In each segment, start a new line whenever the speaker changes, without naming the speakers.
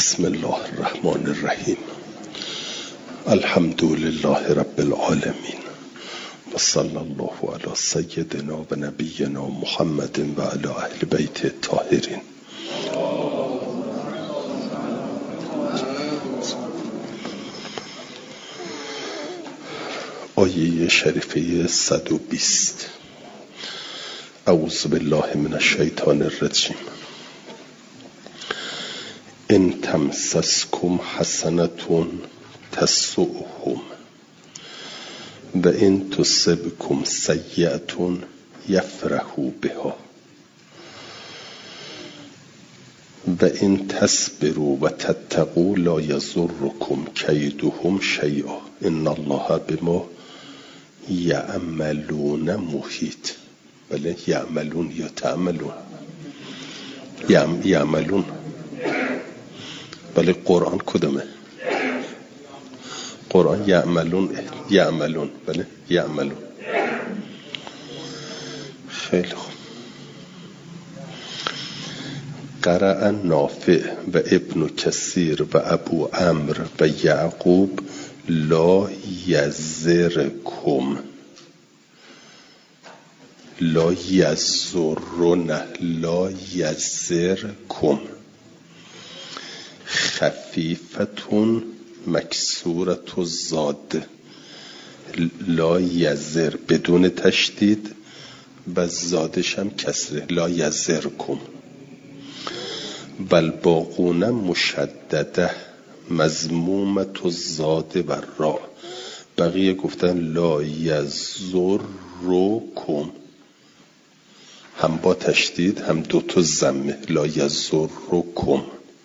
بسم الله الرحمن الرحیم. الحمد لله رب العالمین و صلی الله علی سیدنا و نبینا محمد و علی اهل بیت الطاهرین. آیه شریفه 120. اعوذ بالله من الشیطان الرجیم. ان تمسسکم حسنة تسؤهم و ان تصبکم سیئة یفرحوا بها و ان تصبروا و تتقوا لا یضرکم کیدهم شیئا ان الله بما یعملون محیط. بله، یعملون یا تعملون؟ یعملون. بله، قرآن کدامه؟ قرآن یعملون. بله، یعملون. خیلی خوب. قرأ نافع و ابن کثیر و ابو عمرو و یعقوب لا یزرکم، لا یزرون، لا یزرکم، خفیفتون مکسورت و زاد، لا یزر بدون تشدید و زادش هم کسره، لا یزرکم. بل باقون مشدده مضمومت و زاد و را. بقیه گفتن لا یزرکم، هم با تشدید هم دوتا ضمه، لا یزرکم.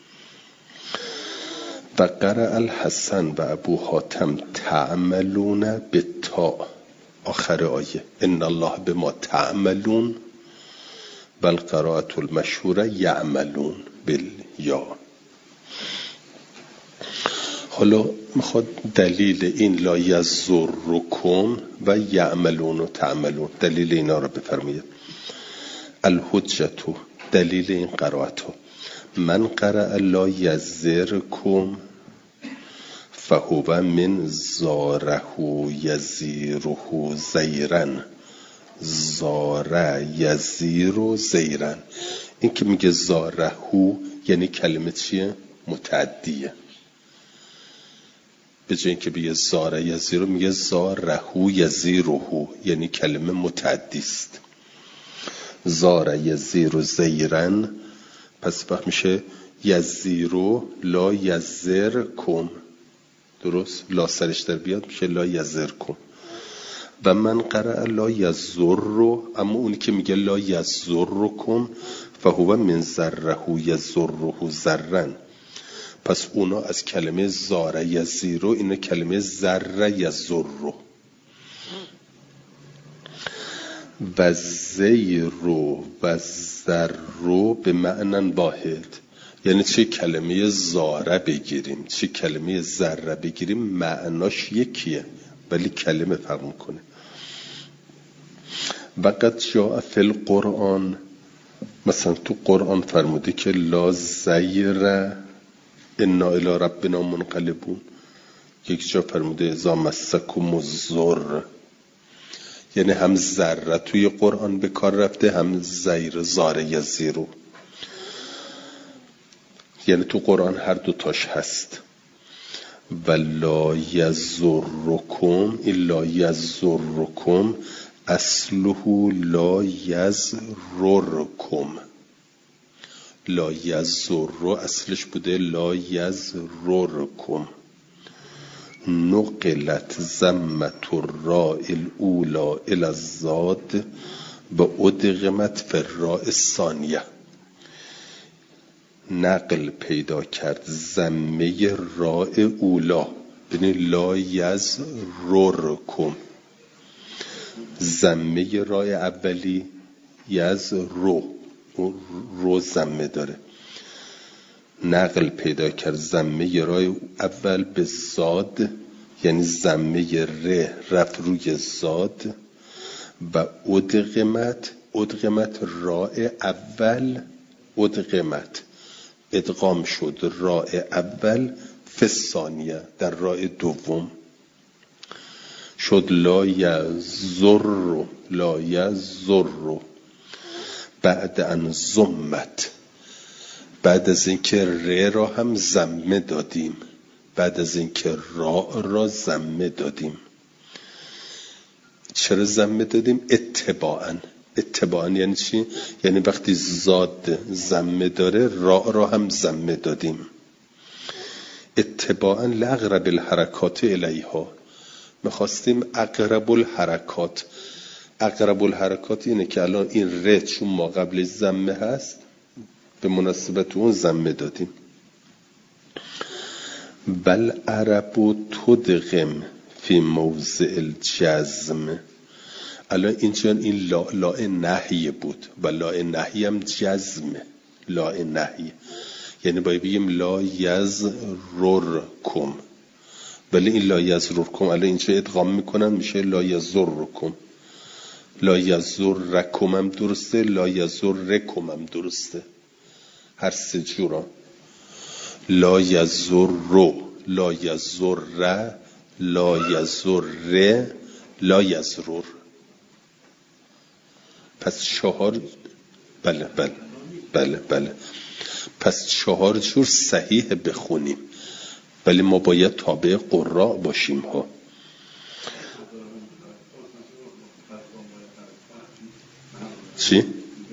و قرأ الحسن و ابو حاتم تعملون بالتاء آخر آیه، ان الله بما تعملون. و القراءة المشهوره یعملون بالیا. حالا میخواد دلیل این لا یزرکم و یعملون و تعملون، دلیل اینا رو بفرمایید. الحجة، دلیل این قرائت ها: من قرأ لا یزرکم فهو من زاره یزیره زیرن. زاره یزیر زیرن. این که میگه زاره یعنی کلمه چیه؟ متعدیه. به جای اینکه بگه زاره یزیر میگه زاره یزیره، یعنی کلمه متعدی است. زاره یزیر زیرن، پس وقت میشه یزیرو لا یزرکم. درست؟ لا سرش در بیاد میشه لا یزرکم. و من قرأ لا یزر، اما اونی که میگه لا یزرکم فهو من زره یزره زرن. پس اونا از کلمه زاره یزیرو، اینو کلمه زره یزرو. و زیرو و زرو به معنی واحد، یعنی چه کلمه زاره بگیریم چه کلمه ذره بگیریم معناش یکیه، ولی کلمه فرق میکنه. وقد جاء فی القرآن، مثلا تو قرآن فرموده که لا زیر انا الی ربنا منقلبون. یک جا فرموده اذا مسکم الضر، یعنی هم ذره توی قرآن به کار رفته، هم زیر زاره یزیرو، یعنی تو قرآن هر دو تاش هست. و لا یزرکم، این لا یزرکم اصله لا یزرکم. لا یزر اصلش بوده لا یزرکم. نقلت ضمت الراء الاولى الى الزاد و ادغمت فی الراء الثانیه. نقل پیدا کرد ضمه راء اولا، یعنی لا یزرکم. ضمه راء اولی یزرو، رو ضمه داره. نقل پیدا کرد ضمه راء اول به زاد، یعنی ضمه ر رفت روی زاد. و ادغمت راء اول ادغمت ادغام شد راء اول فی الثانیه، در راء دوم شد لا یضر، لا یضر بعد ان ضمت، بعد از اینکه ر را هم ضمه دادیم، بعد از اینکه را را ضمه دادیم. چرا ضمه دادیم؟ اتباعا. اتباعا یعنی چی؟ یعنی وقتی زاد ضمه داره را را هم ضمه دادیم. اتباعا لاقرب الحرکات الیها، میخواستیم اقرب الحرکات. اقرب الحرکات اینه که الان این ر چون ما قبلش ضمه هست به مناسبت اون ضمه دادیم. بل عرب تدغم فی موضع الجزم. الان اینجا این لا نهی بود و لا نهی هم جزمه. لا نهی یعنی باید بگیم لا یضررکم، ولی این لا یضررکم الان اینجا ادغام میکنن میشه لا یضررکم. لا یضررکم هم درسته، لا یضررکم هم درسته، هر سه جورا. لا یضر، لا یضر، لا یضر، لا یضرر. پس چهار، بله بله بله بله، پس 4 جور صحیح بخونیم، ولی ما باید تابع قراء باشیم ها. چی؟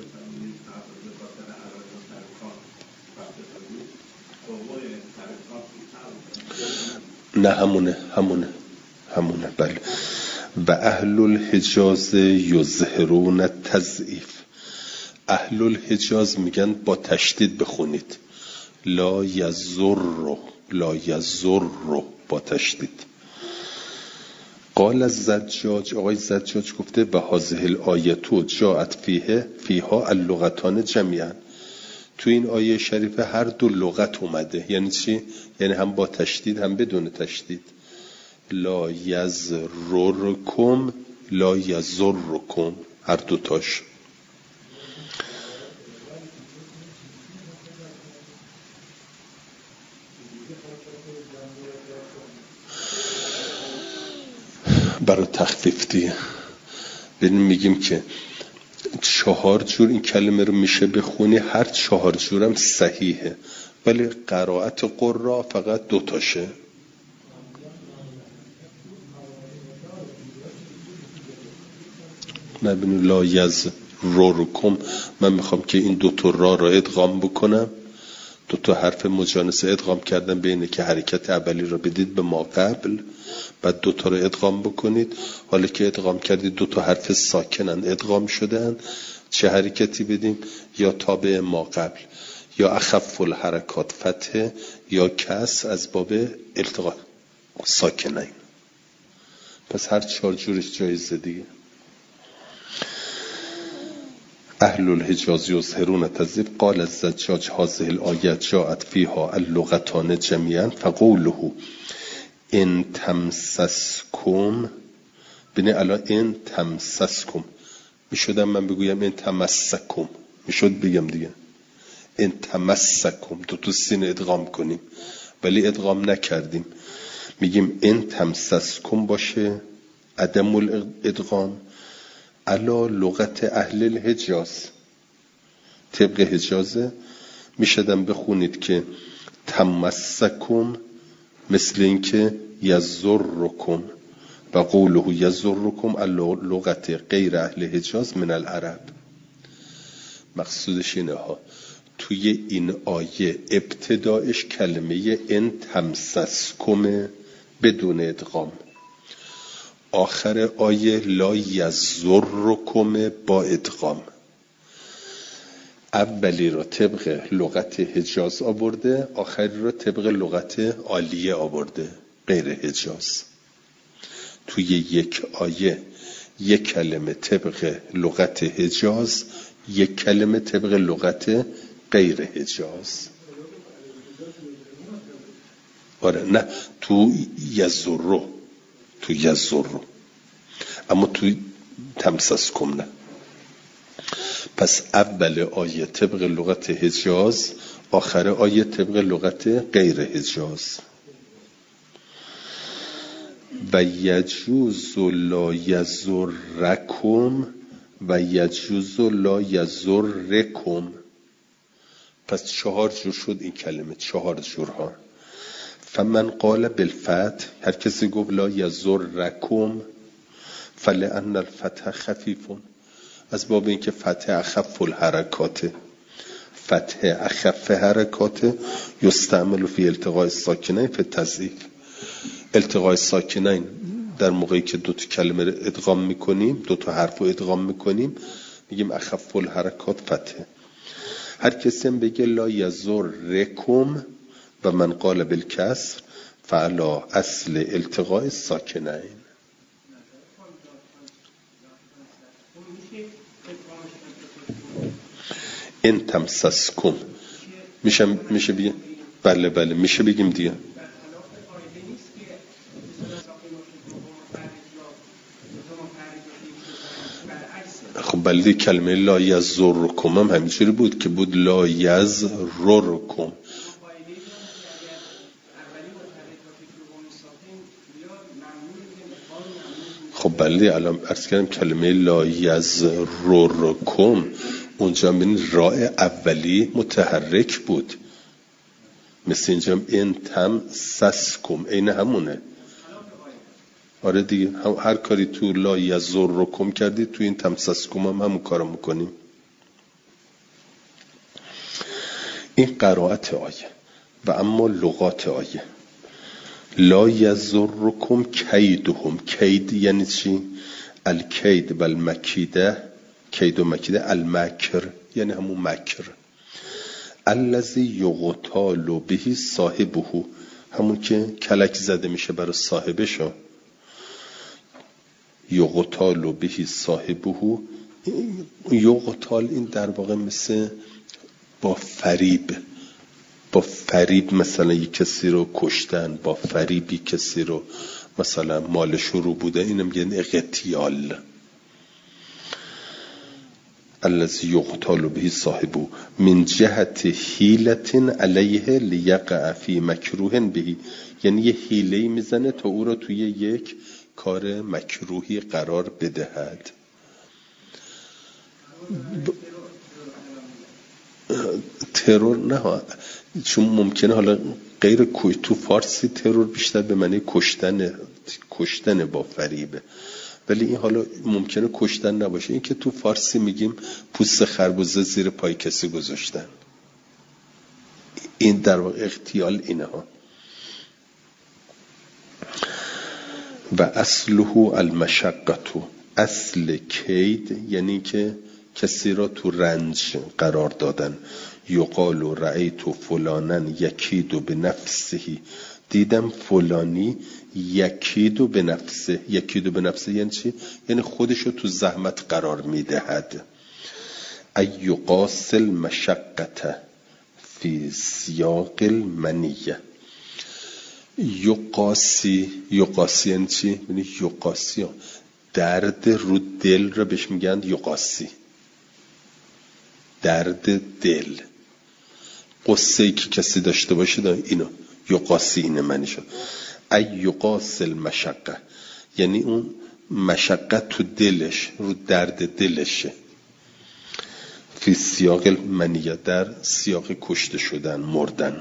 نه همونه بله. و اهل الحجاز یظهرون التضعیف. اهل الحجاز میگن با تشدید بخونید، لا یضر، لا یضر با تشدید. قال الزجاج، آقای زجاج گفته به هذه الآیه جاءت فیها اللغتان جمیعا. تو این آیه شریفه هر دو لغت اومده. یعنی چی؟ یعنی هم با تشدید هم بدون تشدید. لا یضررکم، لا یضرکم، هر دوتاش. برای تخفیف دیگه میگیم که 4 جور این کلمه رو میشه بخونی، هر 4 جورم صحیحه، ولی قرائت قراء فقط 2 تاشه. نبینو لا یضررکم، من میخوام که این 2 تا را را ادغام بکنم، 2 تا حرف مجانسه ادغام کردم بینه که حرکت اولی را بدید به ما قبل، بعد 2 تا رو ادغام بکنید. حالا که ادغام کردید 2 تا حرف ساکنن ادغام شدن، چه حرکتی بدیم؟ یا تابع ما قبل، یا اخف الحرکات فتح، یا کس از باب التقاء ساکنین. پس هر 4 جورش جایزه دیگه. اهل الحجاز یظهرون التضعیف. قال الزجاج هذه الآیه جاءت فیها اللغتان جمیعا فقوله ان تمسسکم. ببین الان ان تمسسکم میشدم من بگویم ان تمسکم، میشد بگم دیگه ان تمسکم، 2 تا سین ادغام کنیم، ولی ادغام نکردیم. میگیم ان تمسسکم باشه، عدم الادغام علا لغت اهل الحجاز، طبق حجازه. میشدم بخونید که تمسکم مثل این که یضررکم و قوله یضررکم علا لغت غیر اهل حجاز من العرب. مقصودش اینه ها، توی این آیه ابتدایش کلمه ان تمسسکم بدون ادغام، آخر آیه لا یضررکم با ادغام. اولی را طبق لغت حجاز آورده، آخری را طبق لغت عالیه آورده غیر حجاز. توی یک آیه یک کلمه طبق لغت حجاز، یک کلمه طبق لغت غیر حجاز. آره نه، تو یضرر، تو یضرر، اما تو تمسسکم نه. پس اول آیه طبق لغت حجاز، آخر آیه طبق لغت غیر حجاز. و یجوز لا یضرکم و یجوز لا یضرکم. پس 4 جور شد این کلمه، 4 جورها. فمن قال بالفتح، هر کسی گفت لا یضرکم فلان الفتح خفیف، از باب اینکه فتح اخف الحرکات، فتح اخف حرکات یستعمل فی التقاء الساکنین فی التضعیف. التقاء الساکنین در موقعی که دو تا کلمه رو ادغام میکنیم، دو تا حرف رو ادغام میکنیم، میگیم اخف الحرکات فتح. هر کسی هم بگه لا یضرکم و من قال بالکسر فعلا اصل التقاء الساکنین. این تمسسکم میشه بگیم، بله میشه بگیم دیگه. خب بله، کلمه لا یضرکم هم همینجوری بود که بود لا یضرکم. خب بله، الان عرض کردم کلمه لا یضرکم اونجا ببین راء اولی متحرک بود، مثل اینجا این تمسسکم این همونه. آره دیگه، هر کاری تو لا یضرکم کردی تو این تمسسکم هم همون کارو میکنیم. این قرائت آیه. و اما لغات آیه، لا یضرکم کیدهم. کید یعنی چی؟ الکید و المکیده، کید و مکیده، المکر یعنی همون مکر. الذی یغتال به صاحبه، همون که کلک زده میشه برای صاحبشو. یغتال به صاحبه، یغتال این در واقع مثل با فریب مثلا یک کسی رو کشتن، با فریبی کسی رو مثلا مالش رو بوده، اینم میگن اغتیال. الذی یغتال به صاحبه من جهت حیلة علیه لیقع فی مکروه به، یعنی یه حیله‌ای میزنه تا او رو توی یک کار مکروهی قرار بدهد. ترور نه، چون ممکنه حالا غیر تو فارسی ترور بیشتر به معنی کشتن با فریبه، ولی این حالا ممکنه کشتن نباشه. این که تو فارسی میگیم پوست خربزه زیر پای کسی گذاشتن، این در واقع اغتیال اینه ها. و اصله المشقة، اصل کید یعنی که کسی را تو رنج قرار دادن. یقال رأیت فلانا یکید به نفسه، دیدم فلانی یکید به نفسه. یکید به نفسه یعنی چی؟ یعنی خودشو تو زحمت قرار میدهد. ایقاس المشقة فی سیاق المنیه. یقاسی یعنی چی؟ یعنی یقاسی درد رو دل را بهش میگن یقاسی، درد دل، قصه‌ای که کسی داشته باشه اینو یقاسی اینه معنی شد. ایقاس المشقه یعنی اون مشقت تو دلش، رو درد دلشه. فی سیاق المنیه، در سیاق کشته شدن، مردن.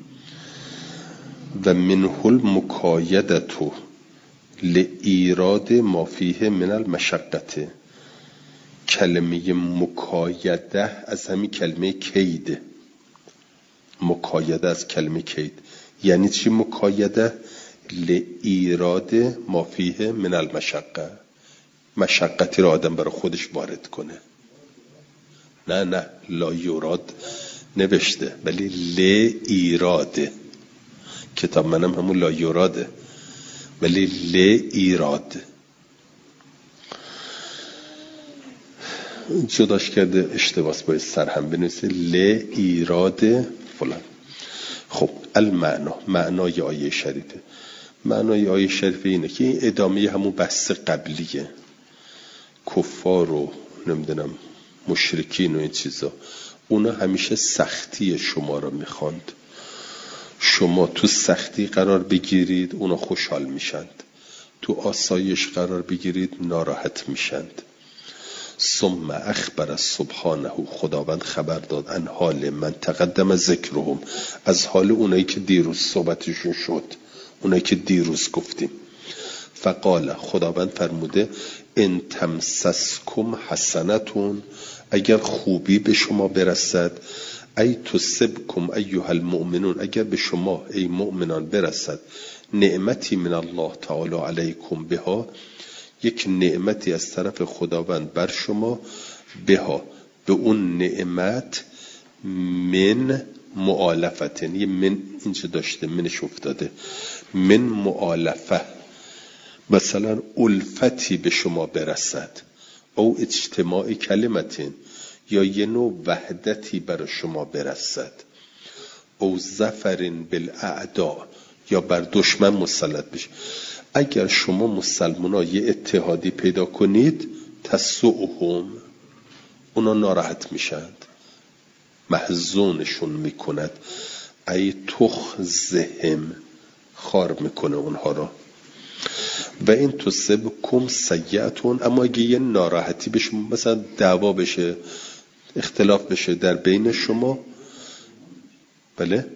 و منه المکایدة لایراد ما فیه من المشقة. کلمه مکایده از همین کلمه کید، مکایده از کلمه کید یعنی چی؟ مکایده لایراد ما فیه من المشقه، مشقتی را آدم برای خودش وارد کنه. نه لا یراد نوشته ولی لایراده، کتاب منم همون لا یراده ولی لایراد جداش کرده، اشتباس باید سرهم بنویسه لایراد فلان. خب المعنا، معنای آیه شریفه. معنای آیه شریفه اینه که این ادامه همون بحث قبلیه. کفار رو نمیدونم مشرکین و این چیزا، اونا همیشه سختی شما رو میخواند. شما تو سختی قرار بگیرید اونا خوشحال میشند، تو آسایش قرار بگیرید ناراحت میشند. ثم اخبر سبحانه، خداوند خبر داد عن حال من تقدم ذکرهم، از حال اونایی که دیروز صحبتشون شد، اونایی که دیروز گفتیم. فقال، خداوند فرموده ان تمسسکم حسنتون، اگر خوبی به شما برسد، ای تصبکم ایها المؤمنون، اگر به شما ای مؤمنان برسد، نعمتی من الله تعالی علیکم بها، یک نعمتی از طرف خداوند بر شما، بها به اون نعمت، من مؤالفتن، یه من اینجا داشته منش افتاده، من مؤالفه، مثلا الفتی به شما برسد، او اجتماع کلمتین، یا یه نوع وحدتی بر شما برسد، او ظفرین بالاعداء، یا بر دشمن مسلط بشه. اگر شما مسلمان ها یه اتحادی پیدا کنید، تسوءهم، اونا ناراحت میشند، محزونشون میکند، ای تخزهم، خار میکنه اونها را. و این تصبکم سیئتون، اما اگه یه ناراحتی بشه، مثلا دعوا بشه، اختلاف بشه در بین شما، بله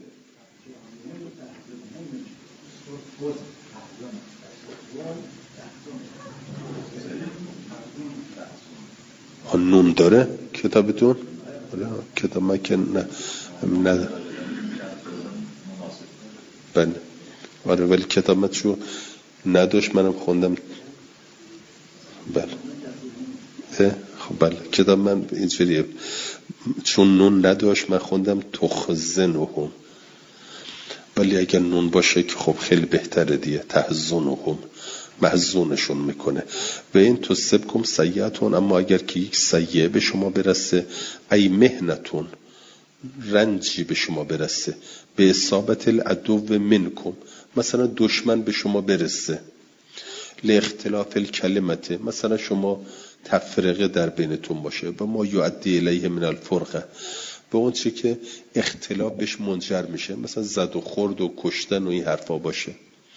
نون داره کتابتون؟ کتاب من که نه بله، آره، ولی کتاب من چون نداشت منم خوندم. بله خب بله، کتاب من اینجوریه، چون نون نداشت من خوندم تخزنهم، ولی اگر نون باشه که خب خیلی بهتره دیگه، تحزنهم، محزونشون میکنه. و این تصبکم سیئتون، اما اگر که یک سیئه به شما برسه، ای مهنتون، رنجی به شما برسه، به اصابت العدو منکم، مثلا دشمن به شما برسه، لاختلاف الکلمته، مثلا شما تفرقه در بینتون باشه، و ما یؤدی الیه من الفرقه، به اون چی که اختلاف بهش منجر میشه، مثلا زد و خورد و کشتن و این حرفا باشه.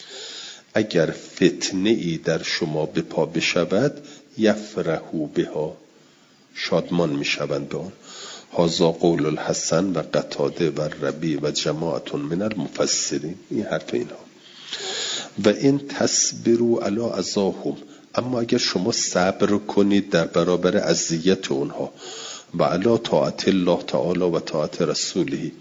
اگر فتنه ای در شما به پا بشود، یفرحوا بها، شادمان میشوند به آن. هذا قول الحسن و قتاده و ربی و جماعت من المفسرین، این حرف اینها. و این تصبروا علی اذاهم، اما اگر شما صبر کنید در برابر اذیت اونها، و علی طاعت الله تعالی و طاعت رسوله،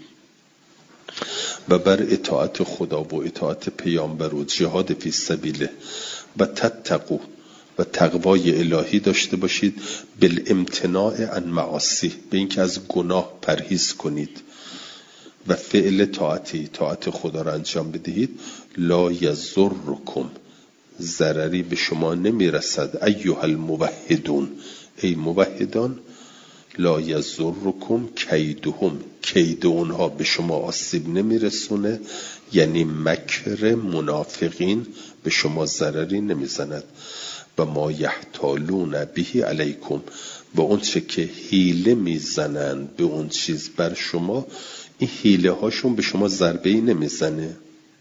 و بر اطاعت خدا و اطاعت پیامبر و جهاد فی سبیله، و تتقوا، و تقوای الهی داشته باشید، بالامتناع عن معاصی، به اینکه از گناه پرهیز کنید، و فعل طاعت خدا را انجام بدهید، لا یضرکم، ضرری به شما نمیرسد، ایها الموحدون، ای موحدان، لا یضرکم کیدهم، کید اونها به شما آسیب نمیرسونه، یعنی مکر منافقین به شما ضرری نمیزند. و ما یحتالون به علیکم، و اون چه که حیله میزنند به اون چیز بر شما، این حیله هاشون به شما ضربه‌ای نمیزنه.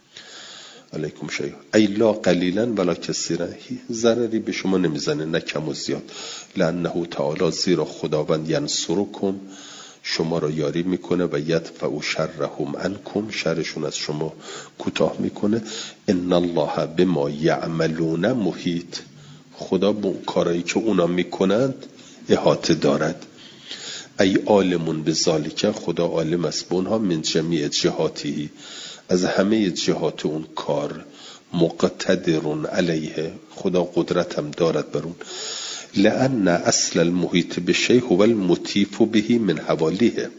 علیکم شیء ای لا قلیلا ولا کثیرا، ضرری به شما نمیزنه، نه کم و زیاد. لانه تعالی، زیرا خداوند، ینصرکم، شما را یاری میکنه، و یدفع شرهم عنکم، شرشون از شما کوتاه میکنه. ان الله بما یعملون محیط، خدا با کارایی که اونا میکنند احاطه دارد. ای عالمون بذالک، خدا عالم است به اونها، من جمیع جهاتی، از همه جهات اون کار، مقتدرون علیه، خدا قدرت هم دارد بر اون. لأن اصل المحیط بشیء هو المطیف به من حوالیه،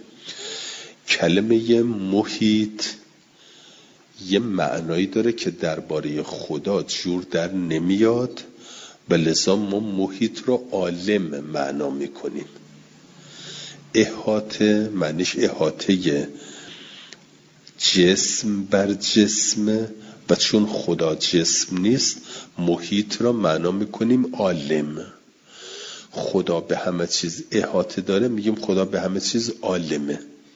کلمه محیط یه معنایی داره که درباره خدا جور در نمیاد، و لذا ما محیط رو عالم معنا میکنیم. احاطه معنیش احاطه جسم بر جسم، و چون خدا جسم نیست، محیط را معنا میکنیم عالم. خدا به همه چیز احاطه داره میگیم خدا به همه چیز عالمه.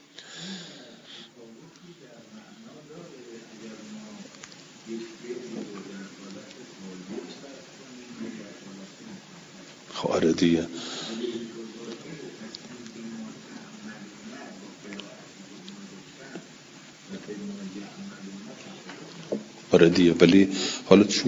آره دیگه. آره دیگه. ولی حالا چون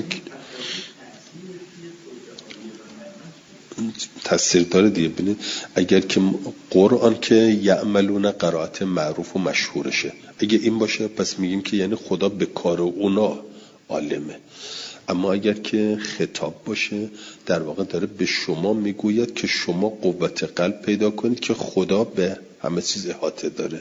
تاثیر داره دیگه. ببینید اگر که قرآن که یعملون قرائت معروف و مشهورشه، اگه این باشه پس میگیم که یعنی خدا به کار اونا عالمه. اما اگر که خطاب باشه در واقع داره به شما میگوید که شما قوت قلب پیدا کنید که خدا به همه چیز احاطه داره.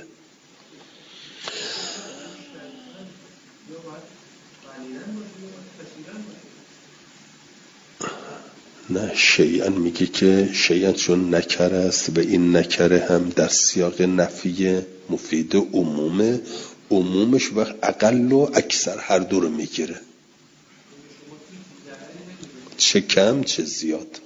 نه شیئا میگه که شیئا چون نکره است و این نکره هم در سیاق نفی مفید عمومه، عمومش وقت اقل و اکثر هر دو رو میگیره، چه کم چه زیاد.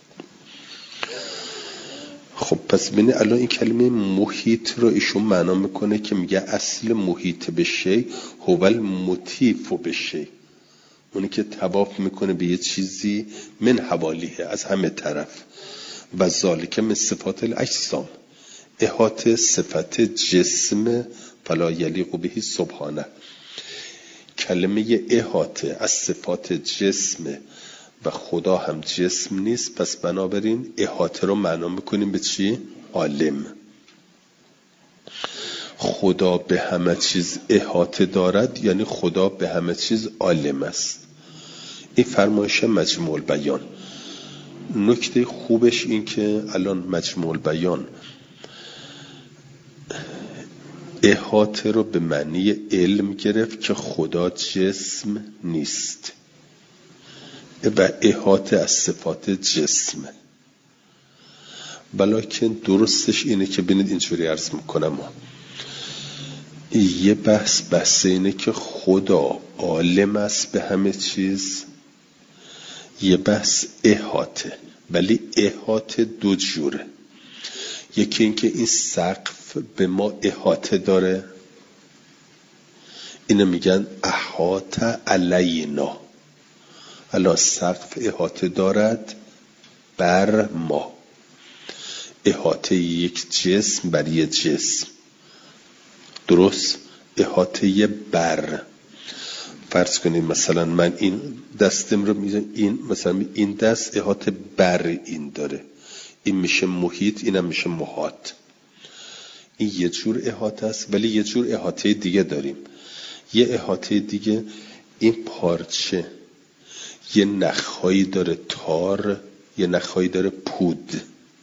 خب پس ببینید الان این کلمه محیط رو ایشون معنا میکنه که میگه اصل محیط به شی هو المطیف به شی، اونی که طواف میکنه به یه چیزی من حوالیه از همه طرف. و ذالک من صفات الاجسام، احاطه صفت جسم فلا یلیق به سبحانه. کلمه احاطه از صفات جسم و خدا هم جسم نیست، پس بنابراین احاطه رو معنا میکنیم به چی؟ عالم. خدا به همه چیز احاطه دارد یعنی خدا به همه چیز عالم است. این فرمایش مجموع البیان. نکته خوبش این که الان مجموع البیان احاطه رو به معنی علم گرفت که خدا جسم نیست و احاطه از صفات جسم. بلکه درستش اینه که ببینید اینجوری عرض میکنم، یه بحث اینه که خدا عالم است به همه چیز، یه بحث احاطه. ولی احاطه دو جوره، یکی این که این سقف به ما احاطه داره، اینو میگن احاطه علینا، الان سقف احاطه دارد بر ما، احاطه یک جسم بر یک جسم، درست؟ احاطه بر. فرض کنید مثلا من این دستم رو میزنم، این مثلا این دست احاطه بر این داره، این میشه محیط، اینم میشه محاط. این یه جور احاطه است. ولی یه جور احاطه دیگه داریم، یه احاطه دیگه این پارچه یه نخهایی داره تار، یه نخهایی داره پود،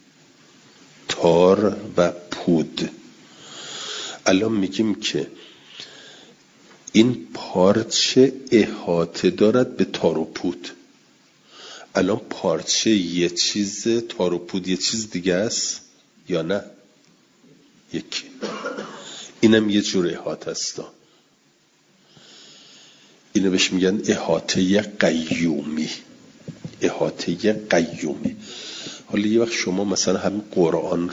تار و پود. الان میگیم که این پارچه احاطه دارد به تار و پود. الان پارچه یه چیز، تار و پود یه چیز دیگه است یا نه؟ یکی. اینم یه جور احاطه است. اینو بهش میگن احاطه قیومی، احاطه قیومی. حالا یه وقت شما مثلا هم قرآن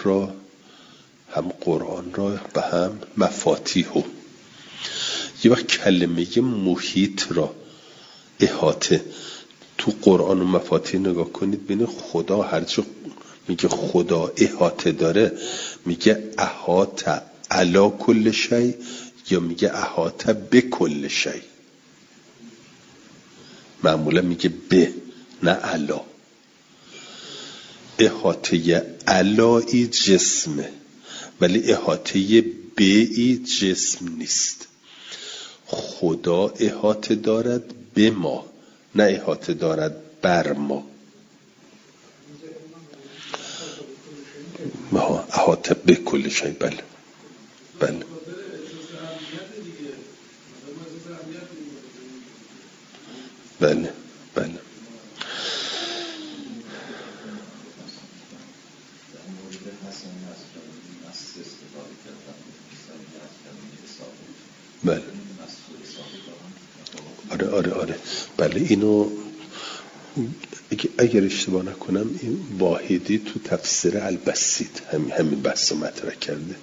را و هم مفاتیحو، یه وقت کلمه محیط را احاطه تو قرآن و مفاتیح نگاه کنید، ببینید خدا هرچی میگه خدا احاطه داره میگه احاطه علی کل شی یا میگه احاطه به کل شی. معمولا میگه به، نه علا. احاطه علایی جسمه ولی احاطه بی جسم نیست. خدا احاطه دارد به ما، نه احاطه دارد بر ما. احاطه به کل شی. بله بله بله بله. بله آره بله. اینو اگر اشتباه نکنم این واحدی تو تفسیر البسیط همین بحث مطرح کرده.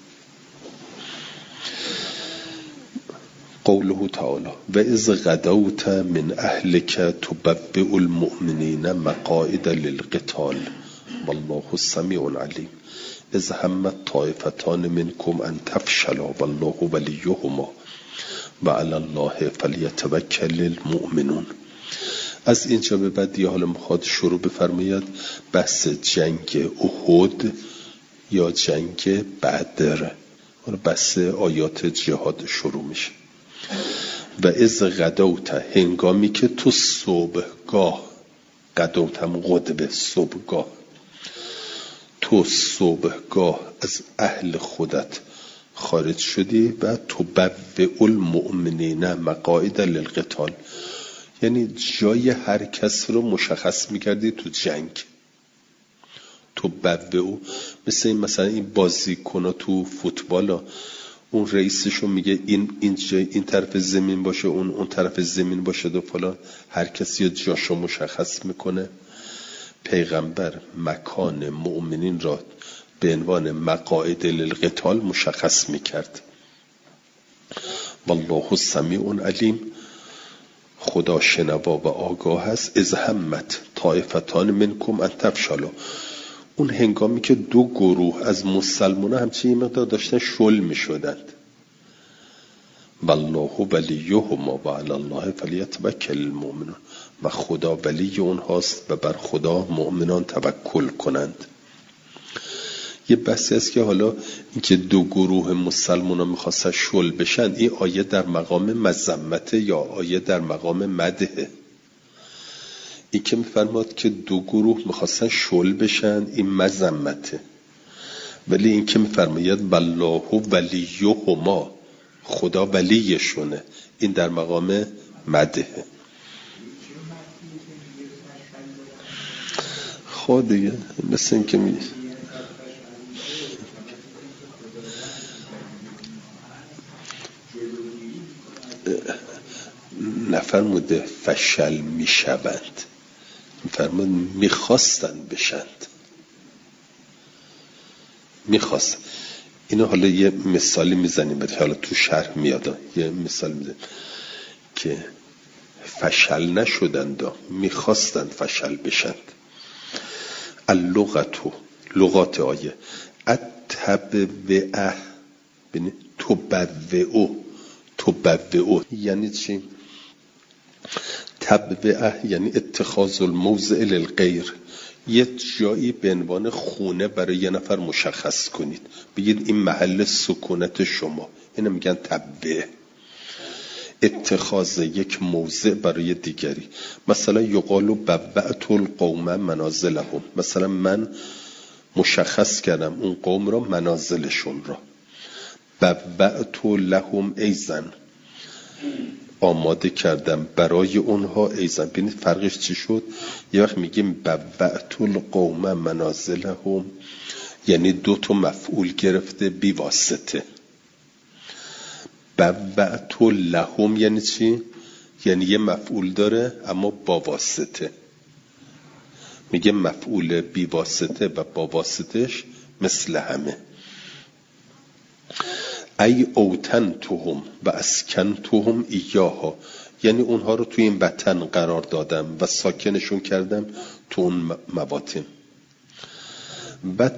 قوله تعالی و اذ غدوت من اهلک تبوئ المؤمنین مقاعد للقتال والله السمیع العلیم اذ همت طائفتان منکم ان تفشلوا والله ولیهما وعلی الله فلیتوکل المؤمنون. از اینجا به بعد دیگه حالا میخواد شروع بفرماید بحث جنگ احد یا جنگ بدر، بحث آیات جهاد شروع میشه. و از غدوت، هنگامی که تو صبحگاه، غدوت هم غدبه صبحگاه، تو صبحگاه از اهل خودت خارج شدی و تبوئ المؤمنین مقاعد للقتال، یعنی جای هر کس رو مشخص میکردی تو جنگ. تبوئ مثلا این بازیکن‌ها تو فوتبال، اون رئیسشو میگه این طرف زمین باشه، اون طرف زمین باشه و فلان، هر کسی جاشو مشخص میکنه. پیغمبر مکان مؤمنین را به عنوان مقاعد للقتال مشخص میکرد. والله السمیع علیم، خدا شنوا و آگاه است. اذ همت طائفتان منکم ان تفشلوا، اون هنگامی که دو گروه از مسلمان همچنین مقدار داشتن شل می شدند. والله ولیهما و علی الله فلیتوکل المؤمنون، و خدا ولی اونهاست و بر خدا مؤمنان توکل کنند. یه بحثی است که حالا اینکه دو گروه مسلمان ها میخواستن شل بشن، این آیه در مقام مذمت یا آیه در مقام مدحه؟ این که میفرماد که دو گروه میخواستن شل بشن این مذمته، ولی این که میفرماید والله ولیهما، خدا ولیشونه، این در مقام مدحه. خود دیگه مثل این که نفرموده فشل میشوند، میفرمود میخواستن بشند، میخواستن. اینو حالا یه مثالی میزنیم بعد حالا تو شرح میاد. یه مثال میزنیم که فشل نشدند، میخواستند فشل بشند. اللغتو، لغات آیه، التبوئه، ببین تبوئو یعنی چی؟ تبوئه یعنی اتخاذ الموضع للغیر، یه جایی به عنوان خونه برای یه نفر مشخص کنید، بگید این محل سکونت شما، اینو میگن تبوئه. اتخاذ یک موضع برای دیگری، مثلا یقال بوأت القوم منازلهم، مثلا من مشخص کردم اون قوم را منازلشون را. بوأت لهم ایزن، آماده کردم برای اونها ایزن. ببینید فرقش چی شد؟ یه وقت میگیم بوأت القوم منازلهم یعنی دو تا مفعول گرفته بی واسطه. بوأت لهم یعنی چی؟ یعنی یه مفعول داره اما با واسطه. میگه مفعول بی واسطه و با واسطش مثل همه. ای اوطنتهم و اسکنتهم ایاها، یعنی اونها رو توی این وطن قرار دادم و ساکنشون کردم تو اون مواطن. و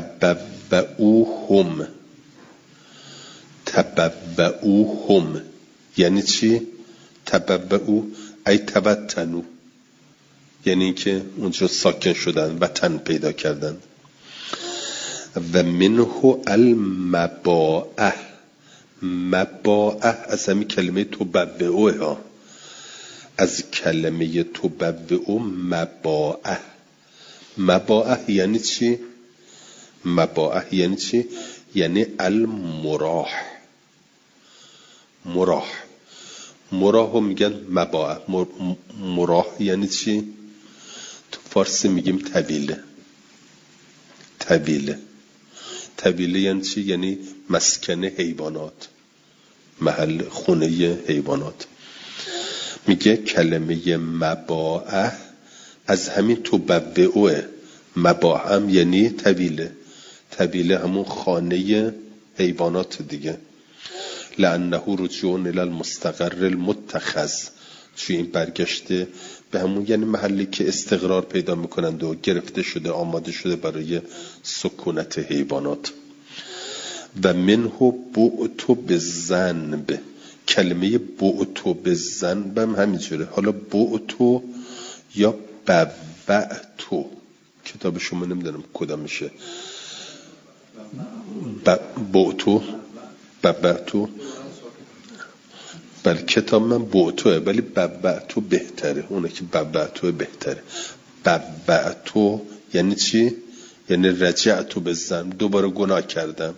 تبوؤهم یعنی چی؟ تبوؤ ای توطنو، یعنی که اونجا ساکن شدن، وطن پیدا کردن. و منه المباعه، مباعه از همین کلمه تبوئه ها، از کلمه تبوئ مباعه. مباعه یعنی چی؟ مباعه یعنی چی؟ یعنی المراح. مراح میگن مباعه. مراح یعنی چی؟ تو فارسی میگیم طویله یعنی چی؟ یعنی مسکن حیوانات، محل خونه حیوانات. میگه کلمه مباعه از همین تبوئه مباهم یعنی طویله همون خانه حیوانات دیگه. لأنه رجوع الی المستقر المتخذ، چون این برگشته به همون یعنی محلی که استقرار پیدا میکنند و گرفته شده آماده شده برای سکونت حیوانات. و منه بعتو بذنب، کلمه بعتو بذنب هم همینجوره. حالا بعتو یا بوعتو، کتاب شما نمیدونم کدام میشه، بعتو بوعتو، بله کتاب من بعتوه ولی بوعتو بهتره، اونه که بوعتو بهتره. بوعتو یعنی چی؟ یعنی رجعتو بذنب، دوباره گناه کردم.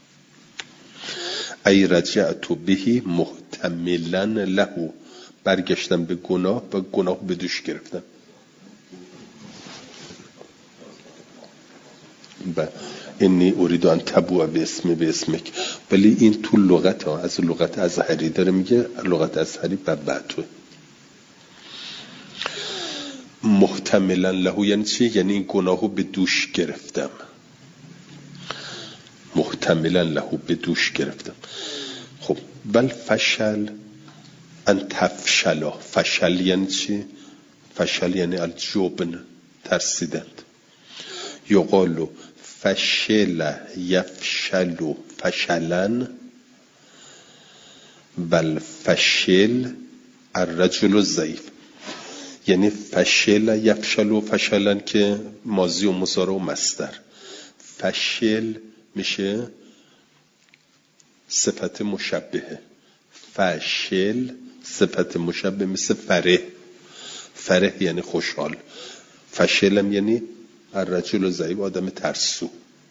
ای رجعتو بهی محتملا له، برگشتم به گناه و گناه به دوش گرفتم. اینی اريد ان تبوء باسمک، ولی این تو لغت ها از لغت ازهری داره میگه، لغت ازهری بوعتو. محتملا له یعنی چی؟ یعنی این گناهو به دوش گرفتم. محتملا له به دوش گرفتم. خب بل فشل ان تفشلا، فشل یعنی چی؟ فشل یعنی الجبن، ترسیدند. یقالو فشل یفشل فشلا، بل فشل الرجل الضعیف، یعنی فشل یفشل فشلا که ماضی و مضارع و مصدر. فشل میشه صفت مشبهه، فشل صفت مشبه مثل فرح، فرح یعنی خوشحال، فشلم یعنی الرجل الضعیف آدم ترسو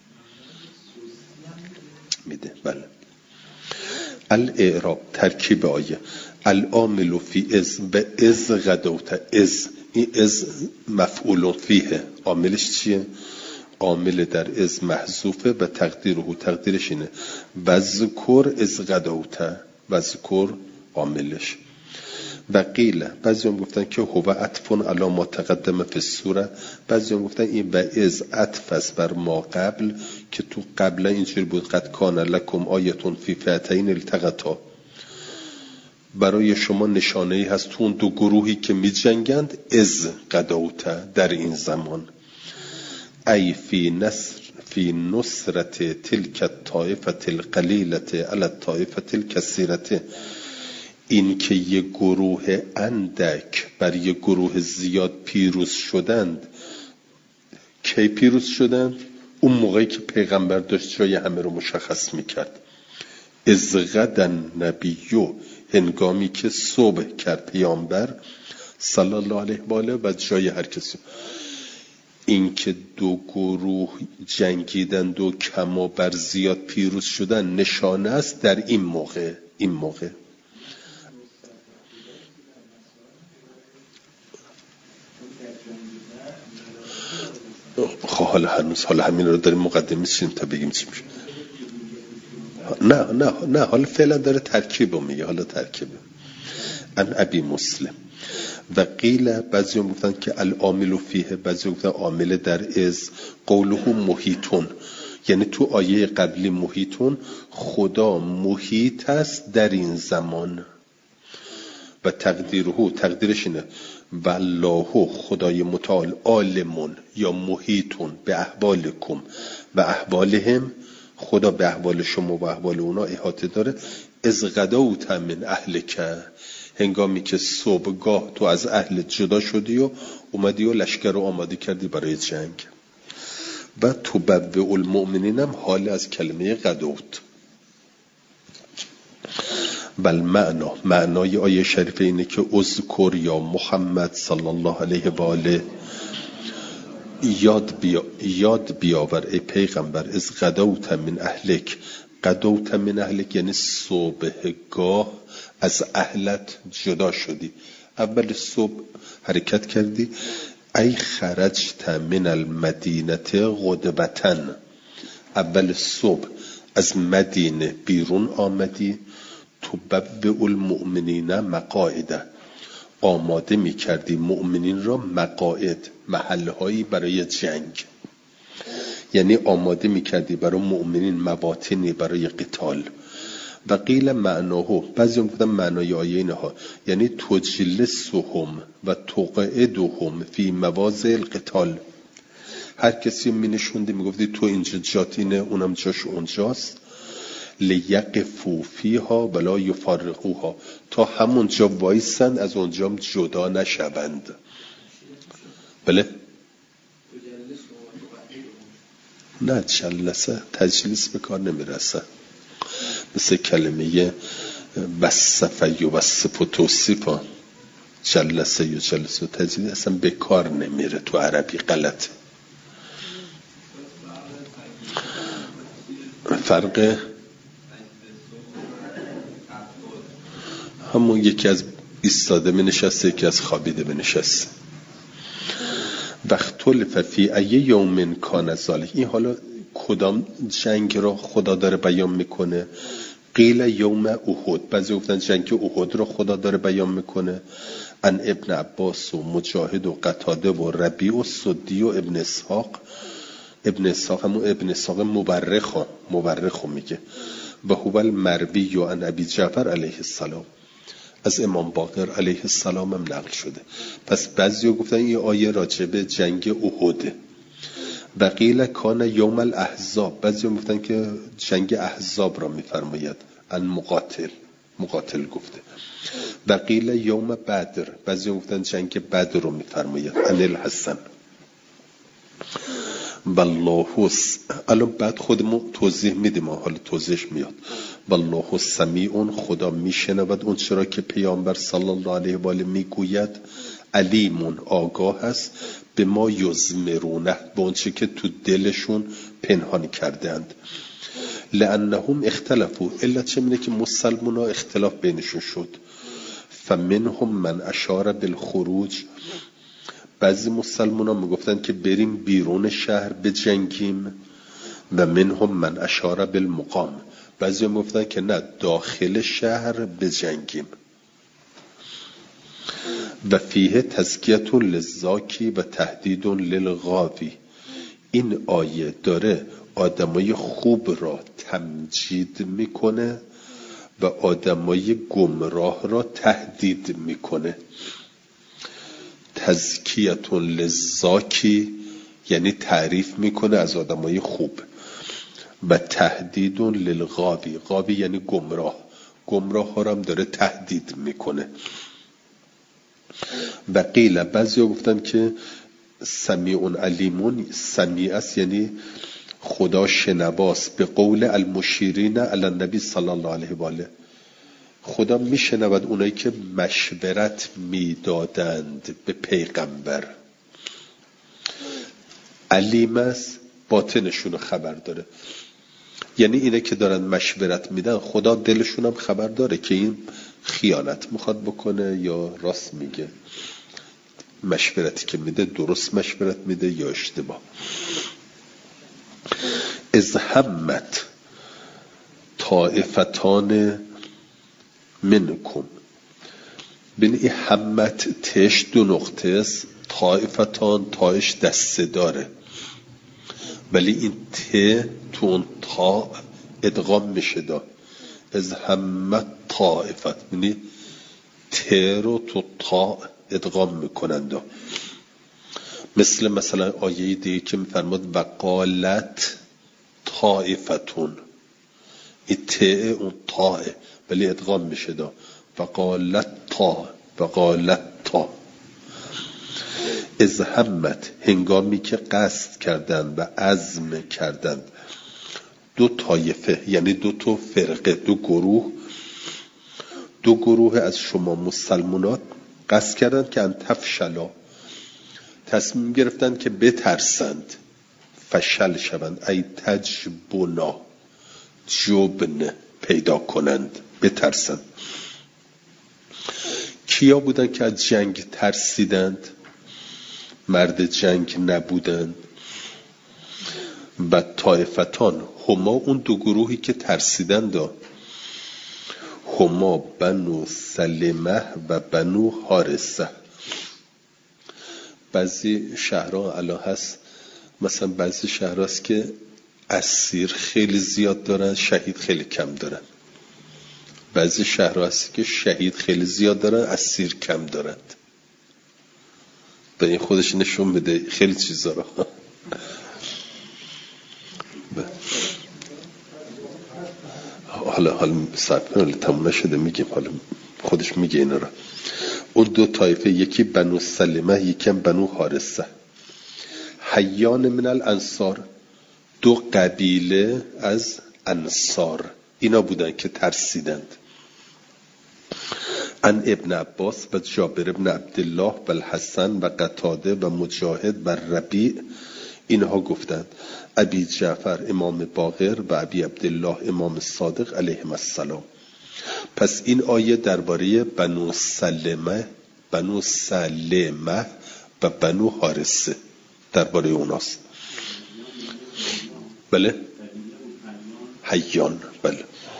میده. بله. الاعراب ترکیب آیه، العامل فی از به از غدوت، از این از مفعول فیه، عاملش چیه؟ عامل در از محذوفه و تقدیرش اینه وذکر از غدوت، وذکر عاملش. و قیل، بعضی هم گفتن که هو عطفون علی ما تقدم فی السوره، بعضی هم گفتن این و از عطف است بر ما قبل که تو قبلا اینجوری بود قد کان لکم آیتون فی فئتین التقطا، برای شما نشانه ای هست تو اون دو گروهی که می جنگند از غدوت در این زمان، ای فی نصرت تلک الطائفه القلیله علی الطائفه الکثیره، این که یه گروه اندک بر یه گروه زیاد پیروز شدند. کی پیروز شدند؟ اون موقعی که پیغمبر داشت جای همه رو مشخص میکرد. از غدن نبیو، هنگامی که صبح کرد پیامبر صلی الله علیه و آله و جای هر کسی. این که دو گروه جنگیدند و کم و بر زیاد پیروز شدن نشانه است در این موقع. حالا همین رو داریم مقدمه چیم تا بگیم چی میشه. نه حالا فعلا داره ترکیبو میگه. حالا ترکیبه ان ابی مسلم و قیل، بعضی هم گفتن که العامل فیه، بعضی گفتن عامل در از قوله محیطون، یعنی تو آیه قبلی محیطون خدا محیط است در این زمان و تقدیرش اینه والله خدای متعال عالمون یا محیطون به احوالکم و احوالهم، خدا به احوال شما و احوال اونا احاطه داره. از غدوت من اهلک، هنگامی که صبحگاه تو از اهل جدا شدی و اومدی و لشکر رو آماده کردی برای جنگ. و تبوئ المؤمنین هم حال از کلمه غدوت. بل معنای آیه شریفه اینه که اذکر یا محمد صلی الله علیه و آله، یاد بیاور ای پیغمبر از غدوت من اهلک. غدوت من اهلک یعنی صبحگاه از اهلت جدا شدی، اول صبح حرکت کردی. ای خرجت من المدینه غدبتن، اول صبح از مدینه بیرون آمدی. تبوئ المؤمنین مقاعد، آماده میکردی مؤمنین را مقاعد، محلهایی برای جنگ، یعنی آماده میکردی برای مؤمنین مواطنی برای قتال. و قیل معناه، بعضی هم گفتن معنای آیه اینها یعنی تجلسهم و تقعدهم فی مواضع القتال. هر کسی می نشوندی می گفتی تو اینجا جات اینه، اونم جاش اونجاست. لیقفوا فیها ولا یفرقوها، تا همونجا وایسن از اونجا جدا نشوند. بله نه، جلسه تجلیس به کار نمیرسه، مثل کلمه وصف یوصف و توصیف، جلسه یا جلسه و تجلیس اصلا به کار نمیره تو عربی، غلطه. فرق همون یکی از ایستاده می نشسته، یکی از خوابیده می نشسته. وقتلف فی ای یوم کان ذالک، این حالا کدام جنگ را خدا داره بیان میکنه؟ قیل یوم احد، بعضی گفتن جنگ احد را خدا داره بیان میکنه. ان ابن عباس و مجاهد و قتاده و ربیع و سدی و ابن اسحاق، ابن اسحاق همون ابن اسحاق مورخ میگه و هو المروی عن ابی جعفر علیه السلام، از امام باقر علیه السلام هم نقل شده. پس بعضی گفتن این آیه راجب جنگ احد. و قیل کان یوم الاحزاب، بعضی گفتن که جنگ احزاب را میفرماید. ان مقاتل گفته. و قیل یوم بدر، بعضی گفتن جنگ بدر رو میفرماید. ان الحسن. والله الان بعد خودمون توضیح میدیم، حالا توضیحش میاد. والله سمیع، خدا میشنود اون چرا که پیامبر صلی الله علیه و آله میگوید. علیم، آگاه است. به ما یزمرونه، به اون چه که تو دلشون پنهان کردند. لانهم اختلفوا، الا چه میگه که مسلمان ها اختلاف بینشون شد. فمنهم من اشار بالخروج، بعضی مسلمان ها میگفتن که بریم بیرون شهر بجنگیم. و منهم من اشار بالمقام، بعضی میگفتن که نه، داخل شهر بجنگیم. و فیه تزکیه للزاکی و تهدید للغاوی، این آیه داره آدمای خوب را تمجید میکنه و آدمای گمراه را تهدید میکنه. تزکیه للزاکی یعنی تعریف میکنه از آدمای خوب، و تهدید للغاوی، غاوی یعنی گمراه ها را هم داره تهدید میکنه. و قیل، بعضی ها گفتن که سمیع علیمون، سمیع است یعنی خدا شنواست. به قول المشیرین علی النبی صلی الله علیه و آله، خدا میشنود اونایی که مشورت میدادند به پیغمبر. علیم است، باطنشون رو خبر داره، یعنی اینه که دارن مشورت میدن خدا دلشون هم خبر داره که این خیانت میخواد بکنه یا راست میگه، مشورتی که میده درست مشورت میده یا اشتباه. از همت طائفتان منکم، ببین این همت تش دو نقطه است، طائفتان تاش دسته داره، ولی این ت تو اون تا ادغام میشه دا. از همت طائفت، یعنی ت رو تو تا ادغام میکنند دا. مثلا آیه دیگه که میفرماد وقالت طائفتون، این ت اون تا ولی ادغام میشه دا. وقالت تا. از همت، هنگامی که قصد کردند و عزم کردند، دو طایفه یعنی دو تا فرقه، دو گروه از شما مسلمانات قصد کردند که ان تفشلا، تصمیم گرفتند که بترسند، فشل شوند، ای تجبنا، جبن پیدا کنند، بترسند. کیا بودن که از جنگ ترسیدند؟ مرد جنگ نبودند. و طائفتان، هما اون دو گروهی که ترسیدند، هما بنو سلمه و بنو حارثه. بعضی شهرها الان هست، مثلا بعضی شهر هست که اسیر خیلی زیاد دارن، شهید خیلی کم دارن. بعضی شهر هست که شهید خیلی زیاد دارن، اسیر کم دارن. به این خودش نشون بده خیلی چیزا رو. حالا سرپنال تموم نشده میگیم، حالا خودش میگه اینا رو. اون دو طایفه، یکی بنو سلمه یکی بنو حارثه. حیان من الانصار، دو قبیله از انصار اینا بودن که ترسیدند. ان ابن عباس و جابر ابن عبدالله و الحسن و قتاده و مجاهد و ربیع، اینها گفتند ابی جعفر امام باقر و ابی عبدالله امام صادق علیهم السلام. پس این آیه درباره بنو سلمه و بنو حارثه درباره اوناست. بله، حیان. بله.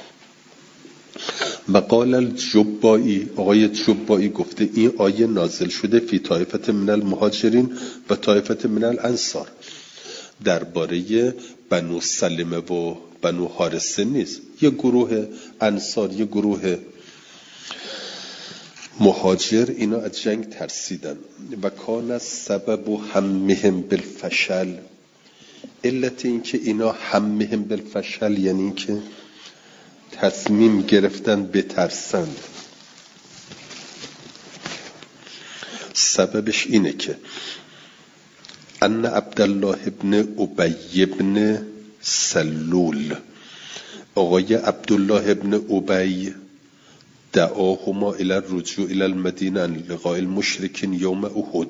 و قال الجبائی، آقای جبائی گفته این آیه نازل شده فی طایفه من المهاجرین و طایفه من الانصار، درباره بنو سلمه و بنو حارثه نیست. یه گروه انصار یه گروه مهاجر اینا از جنگ ترسیدن. و کان سبب همهم بالفشل، علت این که اینا همهم بالفشل یعنی این که تصمیم گرفتن بترسند، سببش اینه که ان عبدالله ابن ابی ابن سلول، آقای عبدالله ابن ابی دعاهما الى الرجوع الى المدینه لقاء المشرکین یوم احد.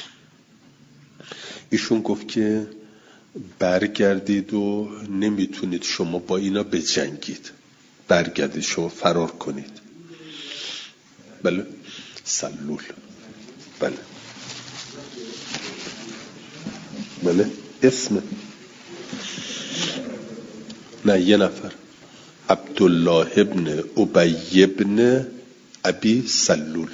ایشون گفت که برگردید و نمیتونید شما با اینا بجنگید، برگردید شما فرار کنید. بله، سلول. بله بله، اسم نه یه نفر، عبدالله ابن ابی ابن ابی سلول.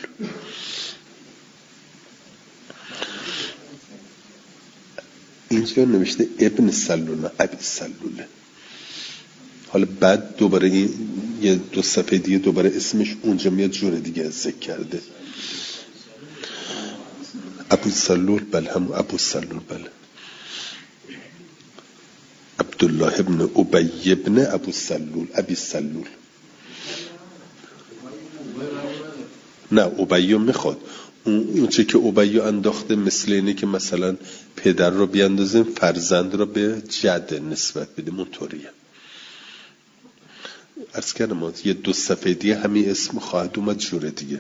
اینجا نوشته ابن سلول نه ابی سلوله. حالا بعد دوباره این یه دو صفحه دیگه دوباره اسمش اونجا میاد جور دیگه ذکر کرده. ابو سلول. بله هم ابو سلول. بله، عبدالله ابن ابی ابن ابو سلول ابی سلول. نه ابیو میخواد اون چه که ابیو انداخته مثل اینه که مثلا پدر رو بیاندازیم فرزند رو به جد نسبت بدیم، اونطوریه. عرض کردم یه دو صفحه دیگه همین اسم خواهد اومد جور دیگه.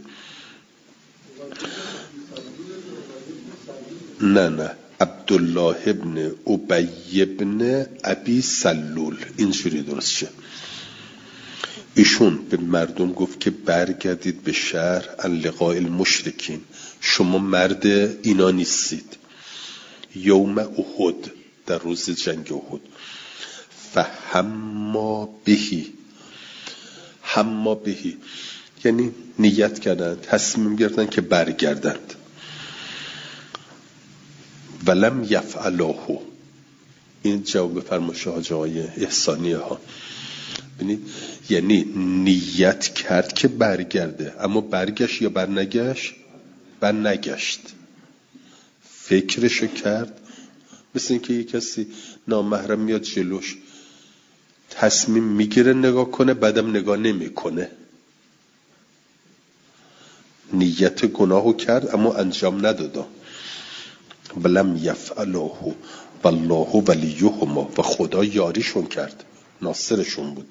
نه عبدالله ابن ابی ابن ابی سلول اینجوری درست شه. ایشون به مردم گفت که برگردید به شهر ان لقاء المشرکین، شما مرد اینا نیستید. یوم احد، در روز جنگ احد. فهما بهی، هما بهی یعنی نیت کردن، تصمیم گرفتن که برگردند. ولم یفعلاه، این جواب فرمایش حاج آقای احسانی ها. ببینید یعنی نیت کرد که برگرده، اما برگشت یا برنگشت؟ برنگشت. فکرشو کرد، مثل این که یک کسی نامحرم میاد جلوش، تصمیم میگیره نگاه کنه بعدم نگاه نمیکنه. نیت گناهو کرد اما انجام نداد. ولم یفعلاه والله ولیهما، و خدا یاریشون کرد، ناصرشون بود.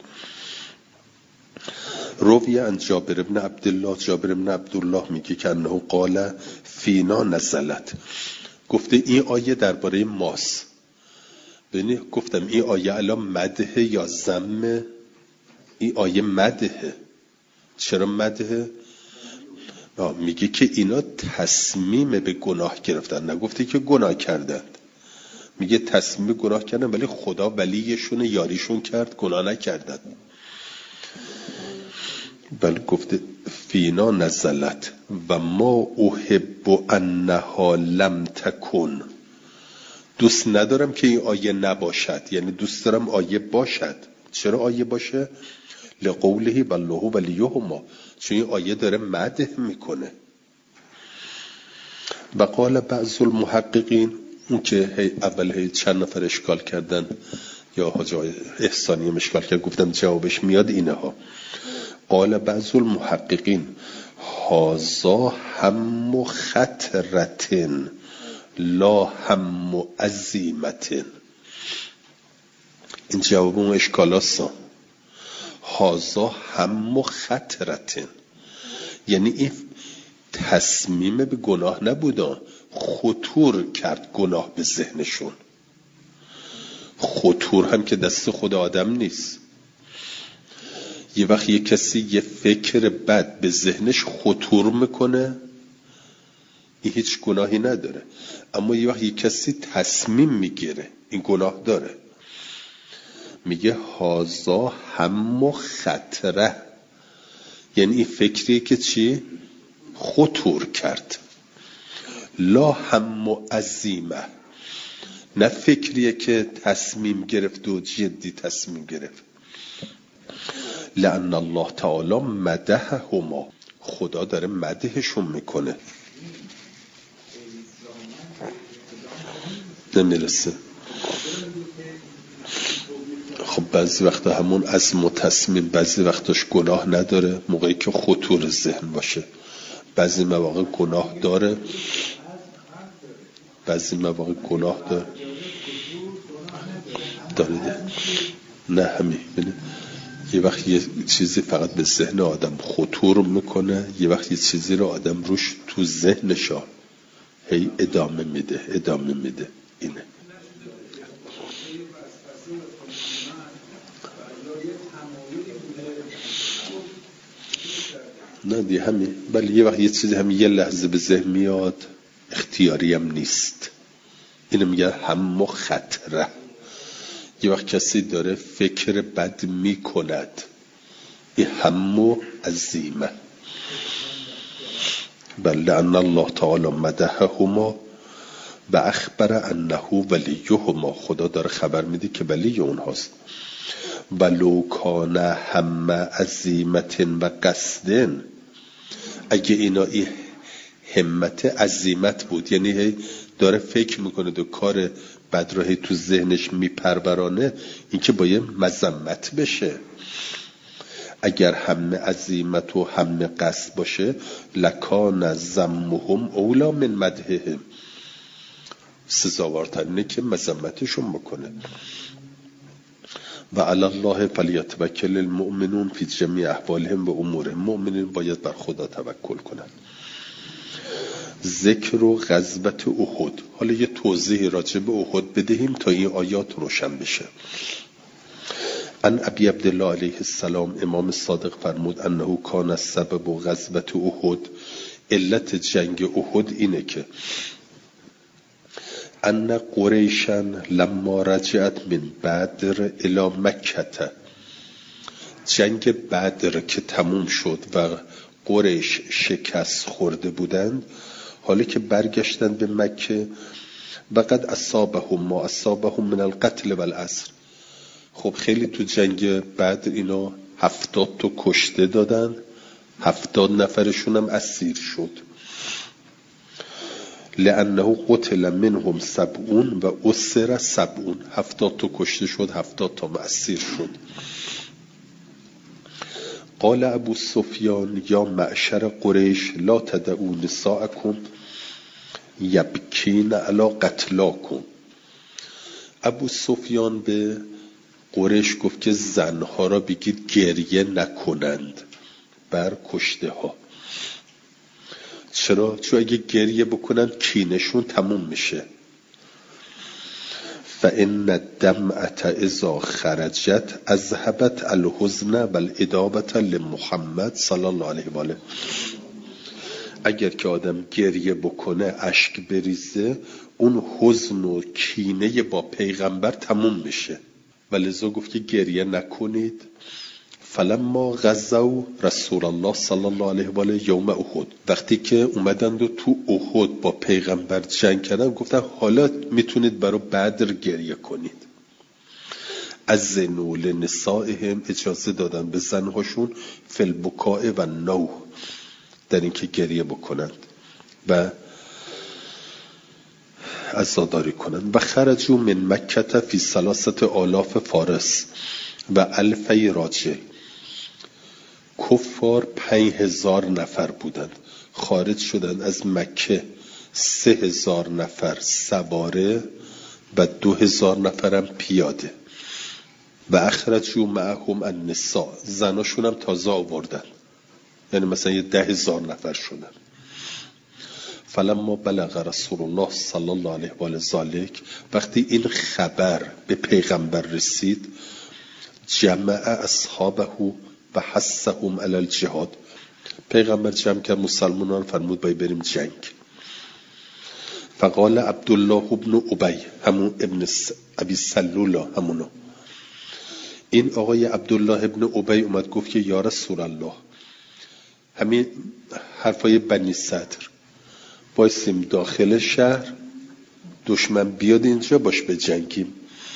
روی عن جابر ابن عبدالله، جابر ابن عبدالله میگه که انه قال فینا نزلت، گفته این آیه درباره ماست. ببینید گفتم این آیه الان مدحه یا ذم؟ این آیه مدحه. چرا مدحه؟ میگه که اینا تصمیم به گناه گرفتن، نگفته که گناه کردند. میگه تصمیم به گناه کردن ولی خدا ولیشون یاریشون کرد، گناه نکردند. بل گفته فینا نزلت و ما احب انها لم تکن. دوست ندارم که این آیه نباشد، یعنی دوست دارم آیه باشد. چرا آیه باشه؟ لقوله والله ولیهما، چون این آیه داره مدح میکنه. و قال بعض المحققین، اون که اول چند نفر اشکال کردن یا حاج احسانی اشکال کرد، گفتم جوابش میاد اینه ها. قال بعض المحققین هازا هم خطرتن لا هم عزیمتن. این جواب اون اشکال هستم. هازا هم خطرتن یعنی این تصمیم به گناه نبودا، خطور کرد گناه به ذهنشون. خطور هم که دست خود آدم نیست. یه وقت یه کسی یه فکر بد به ذهنش خطور میکنه، این هیچ گناهی نداره. اما یه وقت یه کسی تصمیم میگیره، این گناه داره. میگه هازا هم خطره، یعنی این فکریه که چی؟ خطور کرد. لا هم عزیمه، نه فکریه که تصمیم گرفت و جدی تصمیم گرفت. لأن الله تعالی مدحهما، خدا داره مدحشون میکنه. نمیرسه. خب بعضی وقتا همون عزم و تصمیم بعضی وقتاش گناه نداره، موقعی که خطور ذهن باشه. بعضی مواقع گناه داره، بعضی مواقع گناه داره. نه همین. یه وقت یه چیزی فقط به ذهن آدم خطور میکنه، یه وقت یه چیزی رو آدم روش تو ذهنشا هی ادامه میده. اینه. نه دی همین. ولی یه وقت یه چیزی هم یه لحظه به ذهن میاد، اختیاری هم نیست. اینو میگه هم خطره. یه وقت کسی داره فکر بد میکند، این هم عزیمه. بل ان الله تعالی مدحهما و اخبر انه ولیهما، خدا داره خبر میده که ولی اونهاست. ولو کان هم عزیمت و قصدن، اگه اینا این همت عزیمت بود، یعنی داره فکر میکنه دو کار بد راهی تو ذهنش میپرورانه، این که باید مذمت بشه. اگر هم عزیمت و هم قصد باشه لکان ذمهم اولا من مدحهم، سزاوارترینه که مذمتشون بکنه. و علی الله فلیتوکل المؤمنون فی جمیع احوالهم و امورهم، مؤمنین باید بر خدا توکل کنند. ذکر و غزوه احد. حالا یه توضیح راجع به احد بدهیم تا این آیات روشن بشه. ان ابی عبدالله علیه السلام، امام صادق فرمود انه کان السبب غزوه احد، علت جنگ احد اینه که ان قریشن لما رجعت من بدر الی مکه، جنگ بدر که تموم شد و قریش شکست خورده بودند، حالی که برگشتن به مکه و قد اصابهم ما اصابهم من القتل و الاسر. خب خیلی تو جنگ بدر اینا 70 تا کشته دادن، 70 نفرشون هم اسیر شد. لانه قتل منهم 70 و اسر 70، 70 تا کشته شد، 70 تا اسیر شد. قال ابو سفیان یا معشر قریش لا تدعوا نساءکم یبکین علی قتلاکم. ابو سفیان به قریش گفت که زنها را بگید گریه نکنند بر کشته ها. چرا؟ چون اگه گریه بکنند کینشون تموم میشه. فإن الدمعة اذا خرجت اذهبت الحزن والإدابة لمحمد صلی الله علیه و آله. اگر که آدم گریه بکنه، اشک بریزه، اون حزن و کینه با پیغمبر تموم میشه. ولذا گفت که گریه نکنید. فلما غزوا رسول الله صلی الله علیه و آله یوم احد، وقتی که اومدند و تو احد با پیغمبر جنگ کردن، گفتن حالا میتونید برای بدر گریه کنید. از زنول نسائهم، اجازه دادن به زنهاشون فی البکاء و نوح، در اینکه گریه بکنند و عزاداری کنند. و خرجوا من مکه فی 3,000 فارس و 1000 راجل. کفار 5,000 نفر بودند، خارج شدند از مکه 3,000 نفر سواره و 2,000 نفرم پیاده. و اخرجوا معهم النساء، زناشون هم تازه آوردن، یعنی مثلا یه 10,000 نفر شدن. فلما بلغ رسول الله صلی الله علیه و آله ذلک، وقتی این خبر به پیغمبر رسید، جمع اصحابه و حثهم علی الجهاد، پیغمبر جمع کرد مسلمانان، فرمود باید بریم جنگ. فقال عبدالله ابن ابی، همون ابن ابی سلوله، همونو، این آقای عبدالله ابن ابی اومد گفت که یا رسول الله، همین حرفای بنی صدر، بایستیم داخل شهر، دشمن بیاد اینجا باش به جنگیم.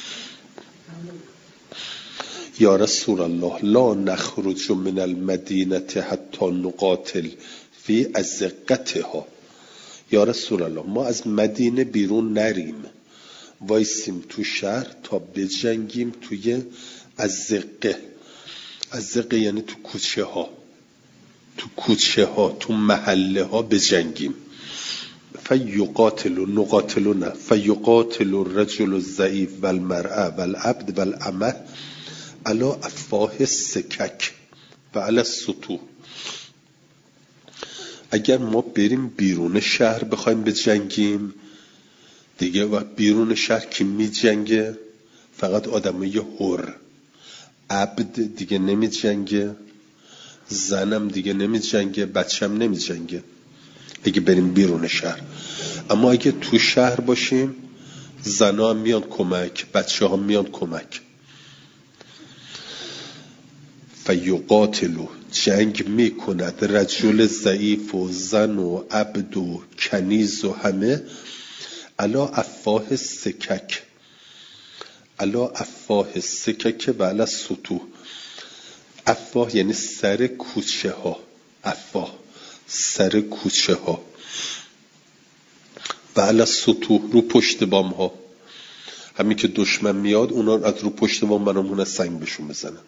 یا رسول الله لا نخرج من المدینه حتی نقاتل فی ازقتها. یا رسول الله ما از مدینه بیرون نریم، وایسیم تو شهر تا بجنگیم توی ازقه. ازقه یعنی تو کوچه ها، تو کوچه ها، تو محله ها بجنگیم. فیقاتل، نقاتل نه، فیقاتل الرجل الضعیف و المرأه و العبد و الامه علی افواه السکک و علی السطوح. اگر ما بریم بیرون شهر بخوایم بجنگیم دیگه، و بیرون شهر کی می جنگه؟ فقط آدمای حر. عبد دیگه نمی جنگه، زنم دیگه نمی جنگه، بچم نمی جنگه اگه بریم بیرون شهر. اما اگه تو شهر باشیم، زنا هم میان کمک، بچه ها میان کمک. فیقاتلو، جنگ میکند، رجل ضعیف و زن و عبد و کنیز و همه، علا افواه سکک، علا افواه سکک و علا سطوح. افواه یعنی سر کوچه ها، افواه سر کوچه ها، و علا سطوح رو پشت بام ها. همین که دشمن میاد اونا از رو پشت بام برامون سنگ بهشون بزنن.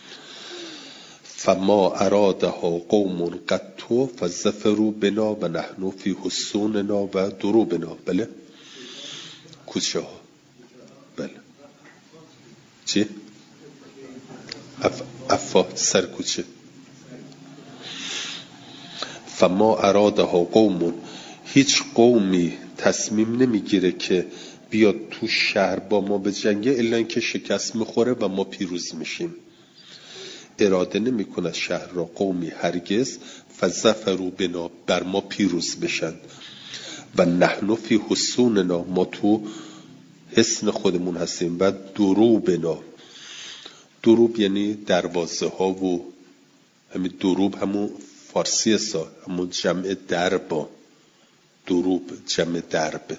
فما ارادها قوم قط فظفروا بنا و نحن فی حصوننا و دروبنا. بله کوچه ها، بله چی؟ افا سر کوچه. فما ارادها قوم، هیچ قومی تصمیم نمیگیره که بیاد تو شهر با ما به جنگه الا اینکه شکست میخوره و ما پیروز میشیم. اراده نمی کند شهر را قومی هرگز فظفروا بنا، بر ما پیروز بشن، و نحن فی حصوننا، ما تو حصن خودمون هستیم، و دروبنا، دروب یعنی دروازه ها، و همین دروب همون فارسی سا، همون جمع دربا، دروب جمع درب.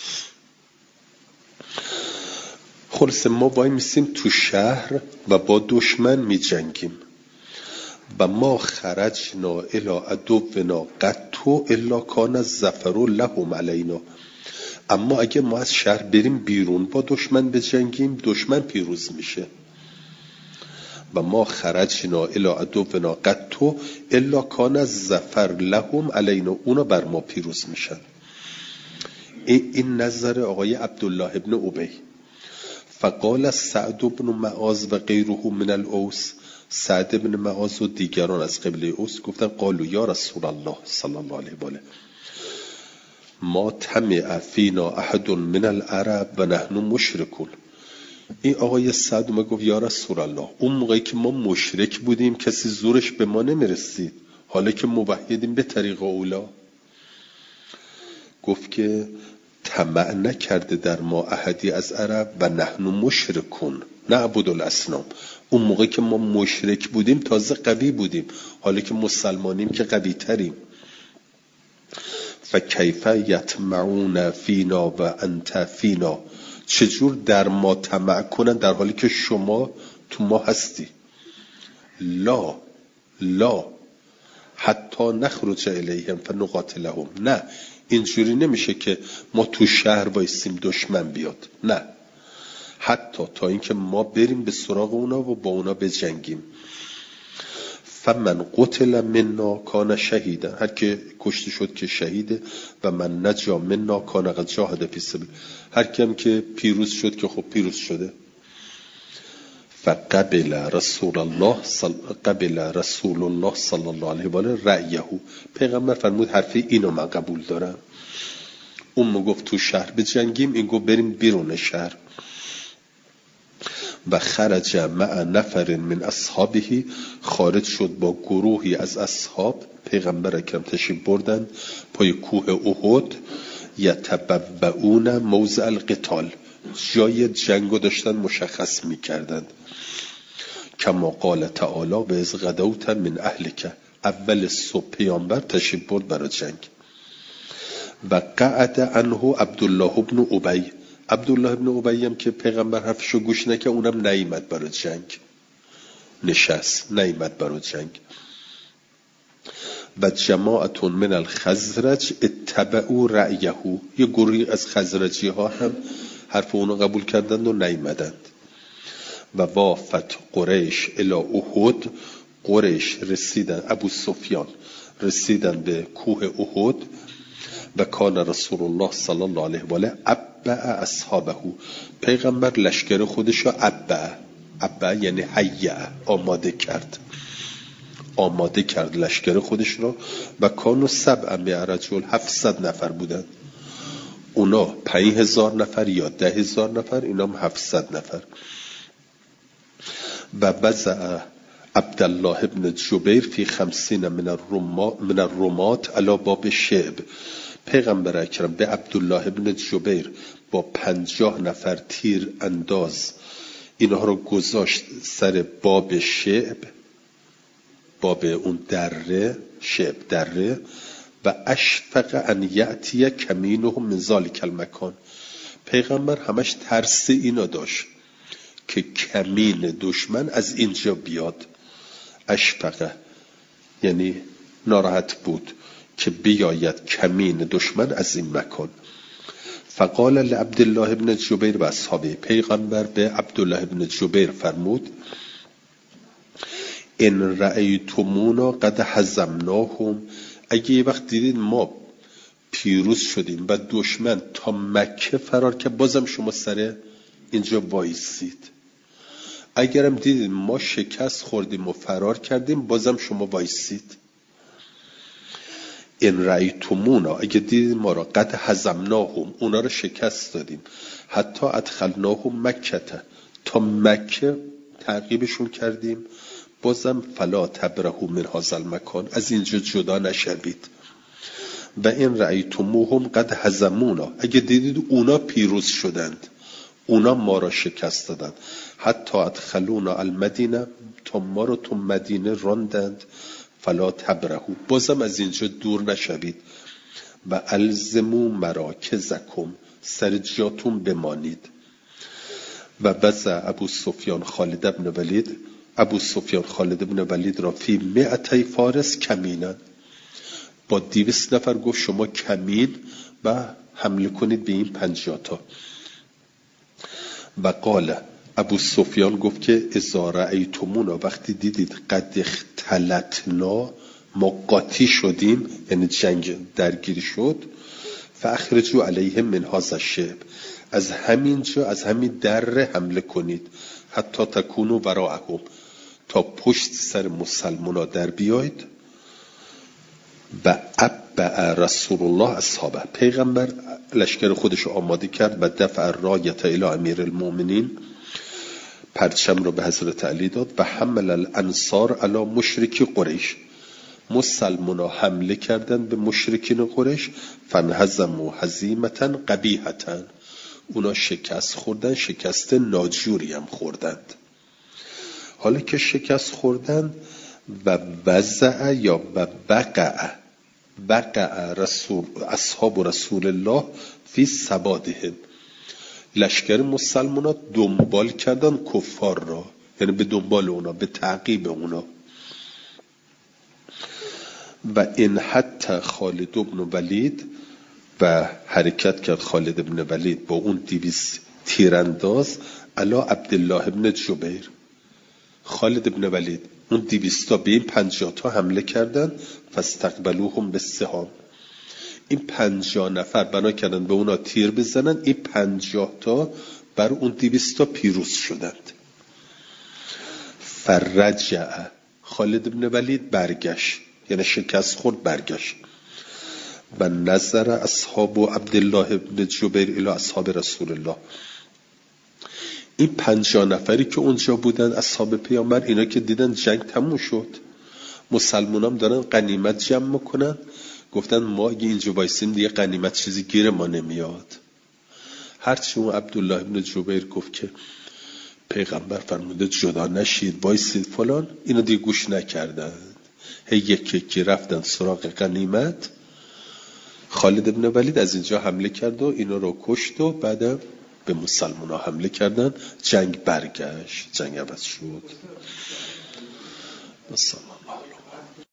خلاصه ما وای میسیم تو شهر و با دشمن می جنگیم. و ما خرجنا الی عدونا قط الا کان الظفر لهم علینا. اما اگه ما از شهر بریم بیرون با دشمن بجنگیم، دشمن پیروز میشه. و ما خرجنا الی عدونا قط الا کان الظفر لهم علینا، اونا بر ما پیروز میشن. این نظر آقای عبدالله ابن ابی. فقال سعد بن معاذ و غیره من الاوس، سعد بن معاذ و دیگران از قبیله اوس گفتن قالوا یا رسول الله صلی الله علیه و آله ما طمع فینا احد من العرب و نحن مشرکون. این آقای سعد ما گفت یا رسول الله، اون موقعی که ما مشرک بودیم کسی زورش به ما نمیرسید، حالا که موحدیم به طریق اولا. گفت که طمع نکرده در ما احدی از عرب و نحن مشرکون، نعبد الاصنام. اون موقع که ما مشرک بودیم تازه قوی بودیم، حالا که مسلمانیم که قوی تریم. فکیف یطمعون فینا و انت فینا، چجور در ما طمع کنن در حالی که شما تو ما هستی. لا حتی نخرج الیهم فنقاتلهم، نه اینجوری نمیشه که ما تو شهر وایسیم دشمن بیاد، نه، حتی تا اینکه ما بریم به سراغ اونا و با اونا بجنگیم. فمن قتل منا کان شهیدا، هر که کشته شد که شهیده. و من نجا منا کان قد جاهد فی سبیل، هر کیم که پیروز شد که خب پیروز شده. فقبل رسول الله صلی الله علیه و آله رأیه، پیغمبر فرمود حرف اینو من قبول دارم. اون گفت تو شهر بجنگیم، این گفت بریم بیرون شهر. و خرج مع نفر من اصحابه، خارج شد با گروهی از اصحاب پیغمبر اکرم تشریف بردن پای کوه احد. یتبوؤون موضع القتال، جای جنگو داشتن مشخص میکردند. کما قال تعالی و از غدوت من اهلک، اول صبح پیامبر تشریف برد برای جنگ. و قعد عنه عبدالله ابن ابی، عبدالله ابن ابی هم که پیغمبر حرفشو گوش نکرد، اونم نیامد برای جنگ، نشست نیامد برای جنگ. و جماعت من الخزرج اتبعوا رأیه، یه گروهی از خزرجی ها هم حرف اونو قبول کردند و نیامدند. و وافت قریش الی احد، قریش رسیدن، ابو سفیان رسیدن به کوه احد. و کان رسول الله صلی الله علیه و آله ابع اصحابه، پیغمبر لشکر خودش رو ابع یعنی حیع، آماده کرد لشکر خودش رو. و کانو 700 رجل، 700 نفر بودن، اونا 5000 نفر یا 10000 نفر، اینا هم 700 نفر. و وضع عبدالله ابن جبیر فی 50 من الرمات علی باب شعب، پیغمبر اکرم به عبدالله ابن جبیر با 50 نفر تیر انداز اینها رو گذاشت سر باب شعب، باب اون دره، شعب دره. و اشفق ان یأتی کمینهم من ذلک المکان، پیغمبر همش ترس اینا داشت که کمین دشمن از اینجا بیاد. اشفقه یعنی ناراحت بود که بیاید کمین دشمن از این مکان. فقال لعبدالله ابن جبیر و اصحابه، پیغمبر به عبدالله ابن جبیر فرمود ان رأیتمونا قد هزمناهم، اگه یه وقت دیدید ما پیروز شدیم و دشمن تا مکه فرار که بازم شما سر اینجا وایسید، اگرم دیدید ما شکست خوردیم و فرار کردیم بازم شما وایسید. ان رأیتمونا، اگه دیدید ما را قد هزمناهم، اونا را شکست دادیم، حتی ادخلناهم مکه، تا مکه تعقیبشون کردیم، بازم فلا تبرحوا من هذا المکان، از اینجا جدا نشوید. و این رأیتموهم قد هزمونا، اگه دیدید اونا پیروز شدند، اونا ما را شکست دادند، حتی ادخلونا المدینه، تا ما را تو مدینه راندند، فلا تبرحوا، بازم از اینجا دور نشوید. و الزموا مراکزکم، سر جاتون بمانید. و وضع ابو سفیان خالد ابن ولید، ابو سفیان خالد ابن ولید را فی 200 فارس کمینن، با 200 نفر گفت شما کمین و حمله کنید به این 50 تا. و قال، ابو سفیان گفت که اذا رأیتمونا، وقتی دیدید قد اختلطنا، ما قاطی شدیم، یعنی جنگ درگیری شد، فاخرجوا علیهم من هذا الشعب، از همینجا از همین دره حمله کنید، حتی تکونوا وراءهم، تا پشت سر مسلمانا در بیاید. و ابع رسول الله اصحابه، پیغمبر لشکر خودش آماده کرد و دفع رایت الی امیر المؤمنین، پرچم رو به حضرت علی داد. و حمل الانصار علی مشرکی قریش، مسلمانا حمله کردند به مشرکین قریش. فانهزموا هزیمتا قبیحتا، اونا شکست خوردن، شکست ناجوری هم خوردند. حالا که شکست خوردن و وزع یا و بقع اصحاب رسول الله فی سبادهم، لشکر مسلمان ها دنبال کردن کفار را، یعنی به دنبال اونا، به تعقیب اونا. و این حتی خالد بن ولید و حرکت کرد خالد بن ولید با اون 200 تیرانداز علی عبدالله بن جبیر. خالد بن ولید اون 200 تا به این 50 تا حمله کردن، فاستقبلوهم بالسهام. این 50 نفر بنا کردن به اونا تیر بزنن، این 50 تا بر اون 200 تا پیروز شدند. فرجع، خالد بن ولید برگشت، یعنی شکست خورد برگشت. و نظر اصحاب عبدالله بن جبیر الی اصحاب رسول الله، این 50 نفری که اونجا بودن اصحاب پیامبر، اینا که دیدن جنگ تموم شد، مسلمان هم دارن غنیمت جمع میکنن، گفتن ما اگه اینجا وایسیم دیگه غنیمت چیزی گیر ما نمیاد. هرچی اون عبدالله بن جبیر گفت که پیغمبر فرموده جدا نشید وایسید فلان، اینا دیگه گوش نکردن، هی یکی رفتن سراغ غنیمت. خالد بن ولید از اینجا حمله کرد و اینا رو کشت و بعدم به مسلمان ها حمله کردن، جنگ برگشت، جنگ عوض شد.